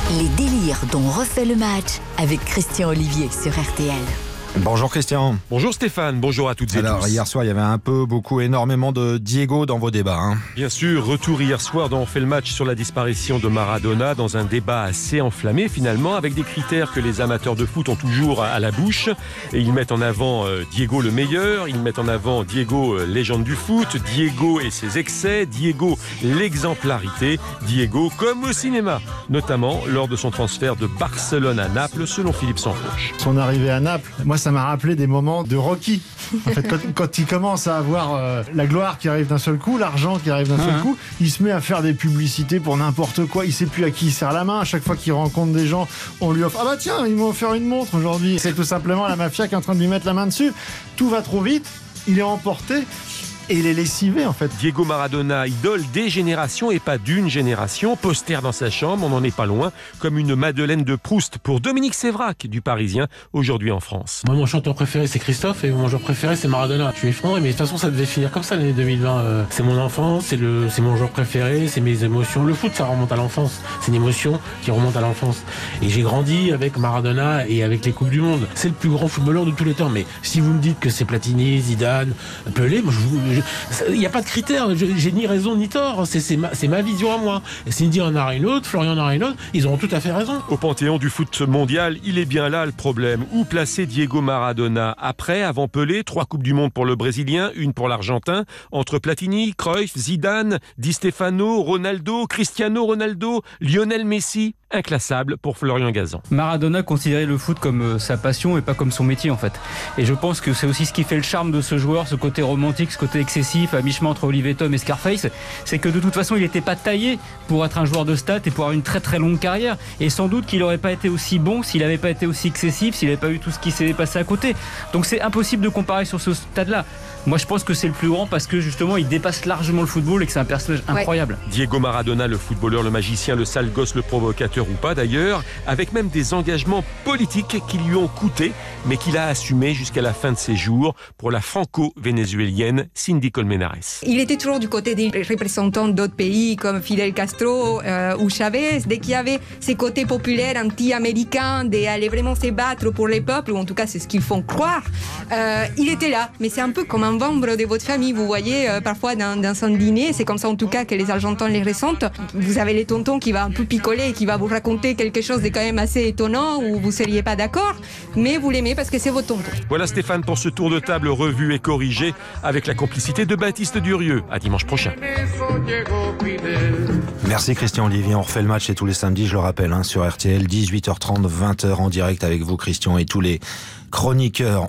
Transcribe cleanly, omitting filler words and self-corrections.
Les délires dont refait le match avec Christian Olivier sur RTL. Bonjour Christian. Bonjour Stéphane, bonjour à toutes et tous. Alors hier soir il y avait énormément de Diego dans vos débats. Bien sûr, retour hier soir dans On fait le match sur la disparition de Maradona, dans un débat assez enflammé finalement, avec des critères que les amateurs de foot ont toujours à la bouche. Et ils mettent en avant Diego le meilleur, ils mettent en avant Diego légende du foot, Diego et ses excès, Diego l'exemplarité, Diego comme au cinéma, notamment lors de son transfert de Barcelone à Naples selon Philippe Sansfourche. Son arrivée à Naples, moi ça m'a rappelé des moments de Rocky. En fait, quand il commence à avoir la gloire qui arrive d'un seul coup, l'argent qui arrive d'un seul coup, il se met à faire des publicités pour n'importe quoi. Il sait plus à qui il serre la main. À chaque fois qu'il rencontre des gens, on lui offre « Ah bah tiens, ils m'ont offert une montre aujourd'hui ». C'est tout simplement la mafia qui est en train de lui mettre la main dessus. Tout va trop vite, il est emporté. Et il est lessivé en fait. Diego Maradona, idole des générations et pas d'une génération. Poster dans sa chambre, on n'en est pas loin, comme une Madeleine de Proust pour Dominique Sévrac du Parisien, aujourd'hui en France. Moi, mon chanteur préféré, c'est Christophe, et mon joueur préféré, c'est Maradona. Je suis effondré, mais de toute façon, ça devait finir comme ça l'année 2020. C'est mon enfance, c'est mon joueur préféré, c'est mes émotions. Le foot, ça remonte à l'enfance. C'est une émotion qui remonte à l'enfance. Et j'ai grandi avec Maradona et avec les Coupes du Monde. C'est le plus grand footballeur de tous les temps. Mais si vous me dites que c'est Platini, Zidane, Pelé, moi, il n'y a pas de critères, j'ai ni raison ni tort, c'est ma vision à moi. Et Cindy en a une autre, Florian en a une autre, ils auront tout à fait raison. Au panthéon du foot mondial, il est bien là le problème. Où placer Diego Maradona? Après, avant Pelé, 3 Coupes du Monde pour le Brésilien, 1 pour l'Argentin, entre Platini, Cruyff, Zidane, Di Stefano, Ronaldo, Cristiano Ronaldo, Lionel Messi. Inclassable pour Florian Gazan. Maradona considérait le foot comme sa passion et pas comme son métier en fait. Et je pense que c'est aussi ce qui fait le charme de ce joueur, ce côté romantique, ce côté excessif, à mi-chemin entre Olivier Tom et Scarface. C'est que de toute façon il n'était pas taillé pour être un joueur de stats et pour avoir une très très longue carrière. Et sans doute qu'il n'aurait pas été aussi bon s'il n'avait pas été aussi excessif, s'il n'avait pas eu tout ce qui s'est passé à côté. Donc c'est impossible de comparer sur ce stade-là. Moi je pense que c'est le plus grand parce que justement il dépasse largement le football et que c'est un personnage incroyable. Diego Maradona, le footballeur, le magicien, le sale gosse, le provocateur ou pas d'ailleurs, avec même des engagements politiques qui lui ont coûté, mais qu'il a assumé jusqu'à la fin de ses jours pour la franco-vénézuélienne Cindy Colmenares. Il était toujours du côté des représentants d'autres pays comme Fidel Castro ou Chavez. Dès qu'il y avait ces côtés populaires anti-américains, d'aller vraiment se battre pour les peuples, ou en tout cas c'est ce qu'ils font croire, il était là. Mais c'est un peu comme un membre de votre famille, vous voyez, parfois dans un dîner, c'est comme ça en tout cas que les Argentins les ressentent. Vous avez les tontons qui va un peu picoler et qui va vous raconter quelque chose de quand même assez étonnant où vous ne seriez pas d'accord, mais vous l'aimez parce que c'est votre tonton. Voilà Stéphane pour ce tour de table revu et corrigé avec la complicité de Baptiste Durieux. À dimanche prochain. Merci Christian Olivier, on refait le match et tous les samedis, je le rappelle, sur RTL, 18h30, 20h en direct avec vous Christian et tous les chroniqueurs.